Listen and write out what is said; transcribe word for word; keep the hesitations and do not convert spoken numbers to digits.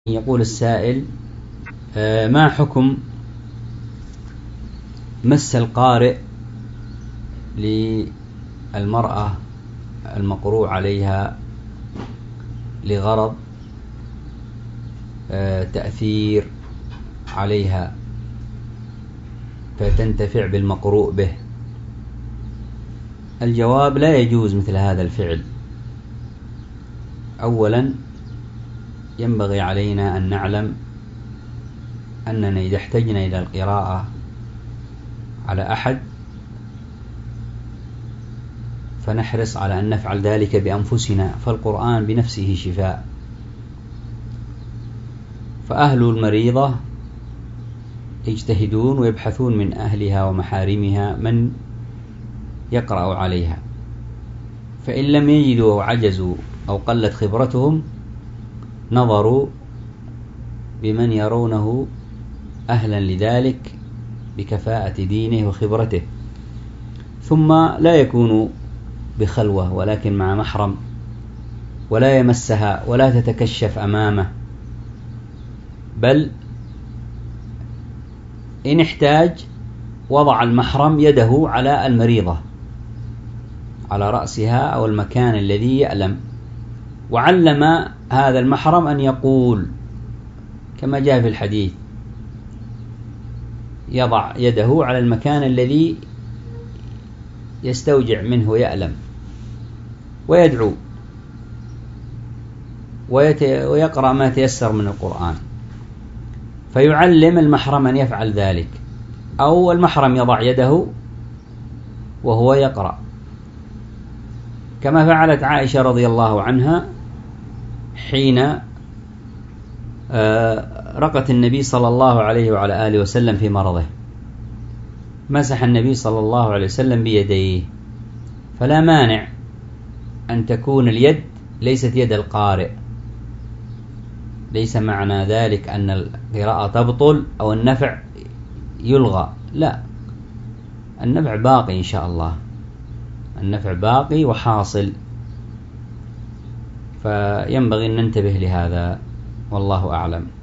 يقول السائل: ما حكم مس القارئ للمرأة المقروء عليها لغرض تأثير عليها فتنتفع بالمقروء به؟ الجواب: لا يجوز مثل هذا الفعل. أولا، ينبغي علينا أن نعلم أننا إذا احتجنا إلى القراءة على أحد فنحرص على أن نفعل ذلك بأنفسنا، فالقرآن بنفسه شفاء. فأهل المريضة يجتهدون ويبحثون من أهلها ومحارمها من يقرأ عليها، فإن لم يجدوا أو عجزوا أو قلت خبرتهم نظروا بمن يرونه أهلا لذلك بكفاءة دينه وخبرته، ثم لا يكون بخلوة ولكن مع محرم، ولا يمسها ولا تتكشف أمامه، بل إن احتاج وضع المحرم يده على المريضة، على رأسها أو المكان الذي يألم، وعلم هذا المحرم أن يقول كما جاء في الحديث: يضع يده على المكان الذي يستوجع منه ويألم، ويدعو ويقرأ ما تيسر من القرآن، فيعلم المحرم أن يفعل ذلك، أو المحرم يضع يده وهو يقرأ، كما فعلت عائشة رضي الله عنها حين رقت النبي صلى الله عليه وعلى آله وسلم في مرضه، مسح النبي صلى الله عليه وسلم بيديه، فلا مانع أن تكون اليد ليست يد القارئ. ليس معنى ذلك أن القراءة تبطل أو النفع يلغى، لا، النفع باقي إن شاء الله، النفع باقي وحاصل، فينبغي أن ننتبه لهذا، والله أعلم.